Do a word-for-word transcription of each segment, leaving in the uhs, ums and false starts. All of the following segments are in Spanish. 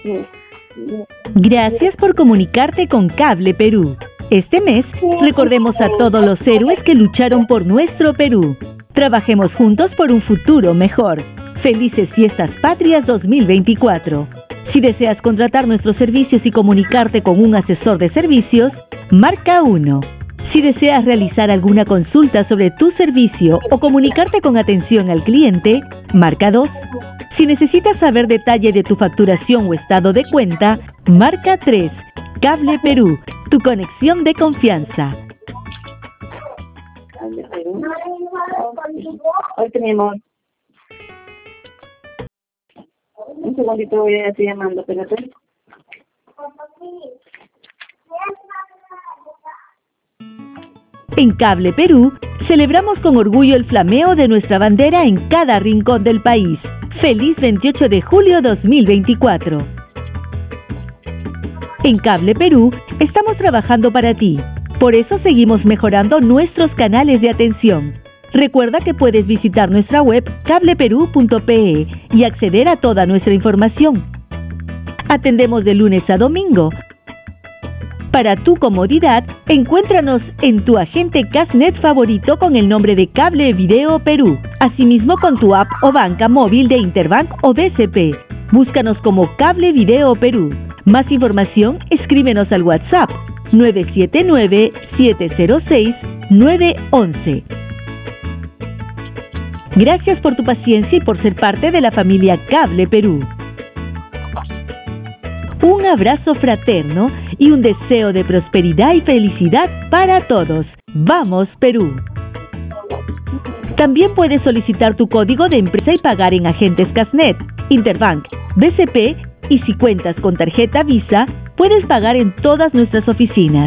Gracias por comunicarte con Cable Perú. Este mes, recordemos a todos los héroes que lucharon por nuestro Perú. Trabajemos juntos por un futuro mejor. Felices Fiestas Patrias dos mil veinticuatro. Si deseas contratar nuestros servicios y comunicarte con un asesor de servicios, marca uno. Si deseas realizar alguna consulta sobre tu servicio o comunicarte con atención al cliente, marca dos. Si necesitas saber detalle de tu facturación o estado de cuenta, marca tres. Cable Perú, tu conexión de confianza. Hoy tenemos... Un segundito, voy a estar llamando, espérate. En Cable Perú, celebramos con orgullo el flameo de nuestra bandera en cada rincón del país. ¡Feliz veintiocho de julio dos mil veinticuatro! En Cable Perú, estamos trabajando para ti. Por eso seguimos mejorando nuestros canales de atención. Recuerda que puedes visitar nuestra web cable perú punto pe y acceder a toda nuestra información. Atendemos de lunes a domingo. Para tu comodidad, encuéntranos en tu agente Casnet favorito con el nombre de Cable Video Perú. Asimismo con tu app o banca móvil de Interbank o B C P. Búscanos como Cable Video Perú. Más información, escríbenos al WhatsApp nueve siete nueve, siete cero seis, nueve uno uno. Gracias por tu paciencia y por ser parte de la familia Cable Perú. Un abrazo fraterno y un deseo de prosperidad y felicidad para todos. ¡Vamos, Perú! También puedes solicitar tu código de empresa y pagar en agentes Casnet, Interbank, B C P y si cuentas con tarjeta Visa, puedes pagar en todas nuestras oficinas.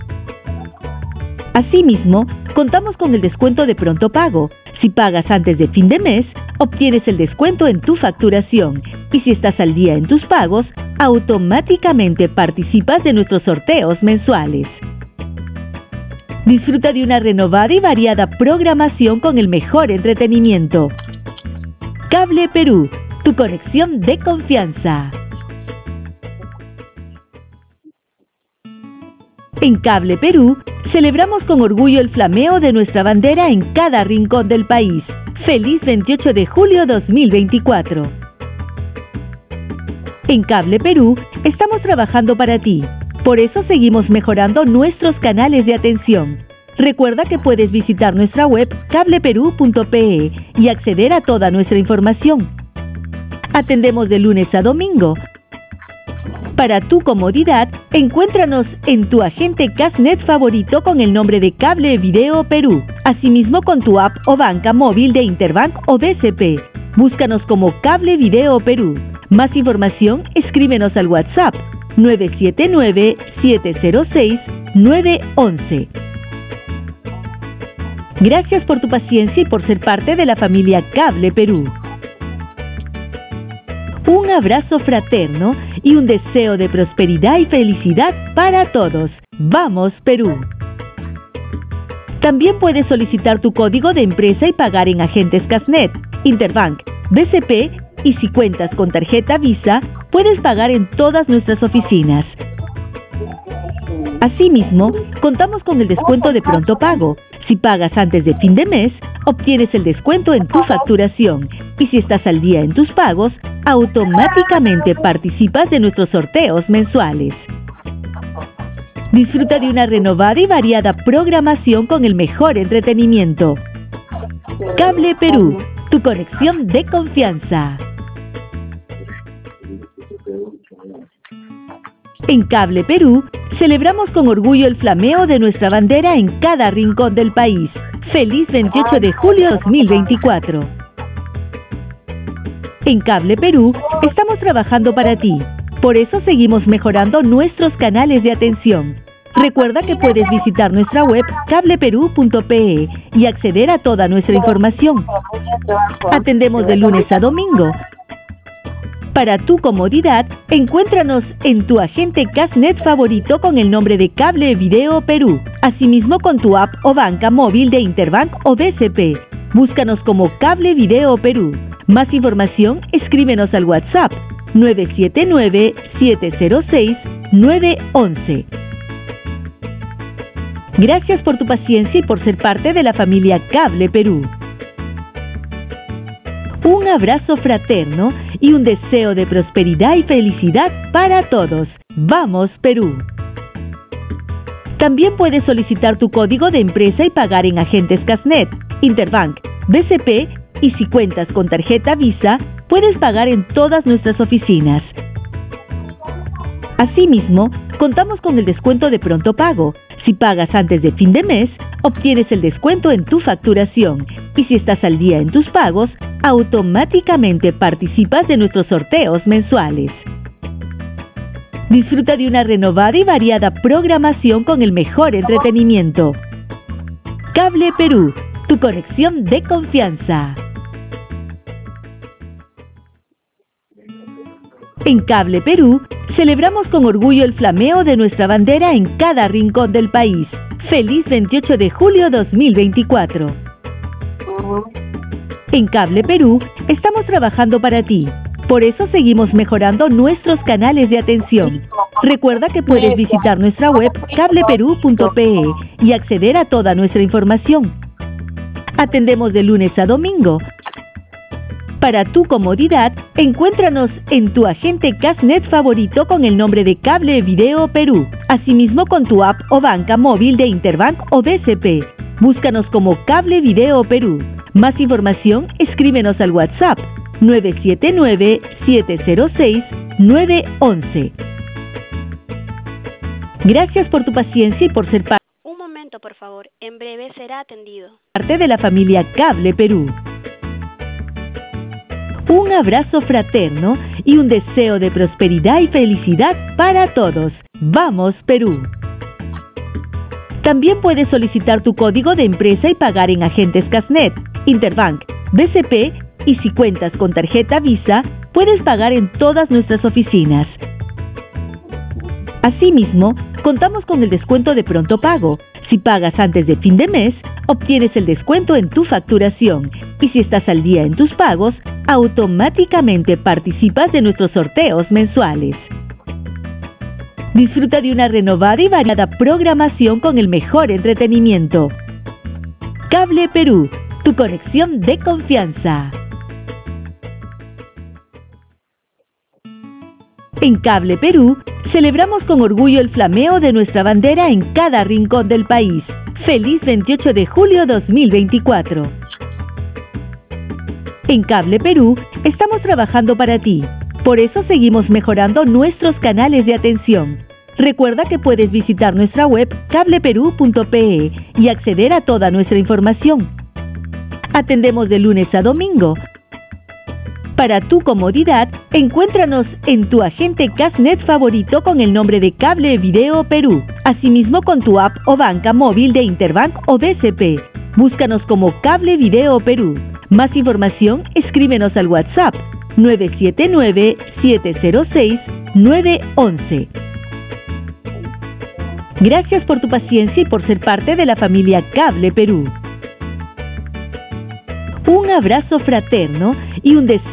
Asimismo, contamos con el descuento de pronto pago. Si pagas antes de fin de mes, obtienes el descuento en tu facturación. Y si estás al día en tus pagos, automáticamente participas de nuestros sorteos mensuales. Disfruta de una renovada y variada programación con el mejor entretenimiento. Cable Perú, tu conexión de confianza. En Cable Perú, celebramos con orgullo el flameo de nuestra bandera en cada rincón del país. ¡Feliz veintiocho de julio dos mil veinticuatro! En Cable Perú, estamos trabajando para ti. Por eso seguimos mejorando nuestros canales de atención. Recuerda que puedes visitar nuestra web cable perú punto pe y acceder a toda nuestra información. Atendemos de lunes a domingo. Para tu comodidad, encuéntranos en tu agente Casnet favorito con el nombre de Cable Video Perú. Asimismo con tu app o banca móvil de Interbank o B C P. Búscanos como Cable Video Perú. Más información, escríbenos al WhatsApp nueve siete nueve, siete cero seis, nueve uno uno. Gracias por tu paciencia y por ser parte de la familia Cable Perú. Un abrazo fraterno y un deseo de prosperidad y felicidad para todos. ¡Vamos, Perú! También puedes solicitar tu código de empresa y pagar en agentes Casnet, Interbank, B C P y si cuentas con tarjeta Visa, puedes pagar en todas nuestras oficinas. Asimismo, contamos con el descuento de pronto pago. Si pagas antes de fin de mes, obtienes el descuento en tu facturación. Y si estás al día en tus pagos, automáticamente participas de nuestros sorteos mensuales. Disfruta de una renovada y variada programación con el mejor entretenimiento. Cable Perú, tu conexión de confianza. En Cable Perú, celebramos con orgullo el flameo de nuestra bandera en cada rincón del país. ¡Feliz veintiocho de julio dos mil veinticuatro! En Cable Perú, estamos trabajando para ti. Por eso seguimos mejorando nuestros canales de atención. Recuerda que puedes visitar nuestra web cable perú punto pe y acceder a toda nuestra información. Atendemos de lunes a domingo. Para tu comodidad, encuéntranos en tu agente Casnet favorito con el nombre de Cable Video Perú. Asimismo con tu app o banca móvil de Interbank o B C P. Búscanos como Cable Video Perú. Más información, escríbenos al WhatsApp nueve siete nueve, siete cero seis, nueve uno uno. Gracias por tu paciencia y por ser parte de la familia Cable Perú. Un abrazo fraterno y un deseo de prosperidad y felicidad para todos. ¡Vamos, Perú! También puedes solicitar tu código de empresa y pagar en agentes Casnet, Interbank, B C P y si cuentas con tarjeta Visa, puedes pagar en todas nuestras oficinas. Asimismo, contamos con el descuento de pronto pago. Si pagas antes de fin de mes, obtienes el descuento en tu facturación. Y si estás al día en tus pagos, automáticamente participas de nuestros sorteos mensuales. Disfruta de una renovada y variada programación con el mejor entretenimiento. Cable Perú, tu conexión de confianza. En Cable Perú, celebramos con orgullo el flameo de nuestra bandera en cada rincón del país. ¡Feliz veintiocho de julio dos mil veinticuatro! En Cable Perú, estamos trabajando para ti. Por eso seguimos mejorando nuestros canales de atención. Recuerda que puedes visitar nuestra web cable perú punto pe e y acceder a toda nuestra información. Atendemos de lunes a domingo. Para tu comodidad, encuéntranos en tu agente Casnet favorito con el nombre de Cable Video Perú. Asimismo con tu app o banca móvil de Interbank o B C P. Búscanos como Cable Video Perú. Más información, escríbenos al WhatsApp nueve siete nueve, siete cero seis, nueve uno uno. Gracias por tu paciencia y por ser parte. Un momento, por favor. En breve será atendido. Parte de la familia Cable Perú. Un abrazo fraterno y un deseo de prosperidad y felicidad para todos. ¡Vamos, Perú! También puedes solicitar tu código de empresa y pagar en agentes Casnet, Interbank, B C P y si cuentas con tarjeta Visa, puedes pagar en todas nuestras oficinas. Asimismo, contamos con el descuento de pronto pago. Si pagas antes de fin de mes, obtienes el descuento en tu facturación. Y si estás al día en tus pagos, automáticamente participas de nuestros sorteos mensuales. Disfruta de una renovada y variada programación con el mejor entretenimiento. Cable Perú, tu conexión de confianza. En Cable Perú, celebramos con orgullo el flameo de nuestra bandera en cada rincón del país. ¡Feliz veintiocho de julio dos mil veinticuatro! En Cable Perú, estamos trabajando para ti. Por eso seguimos mejorando nuestros canales de atención. Recuerda que puedes visitar nuestra web cable perú punto pe e y acceder a toda nuestra información. Atendemos de lunes a domingo. Para tu comodidad, encuéntranos en tu agente Casnet favorito con el nombre de Cable Video Perú. Asimismo con tu app o banca móvil de Interbank o B C P. Búscanos como Cable Video Perú. Más información, escríbenos al WhatsApp nueve siete nueve, siete cero seis, nueve uno uno. Gracias por tu paciencia y por ser parte de la familia Cable Perú. Un abrazo fraterno y un deseo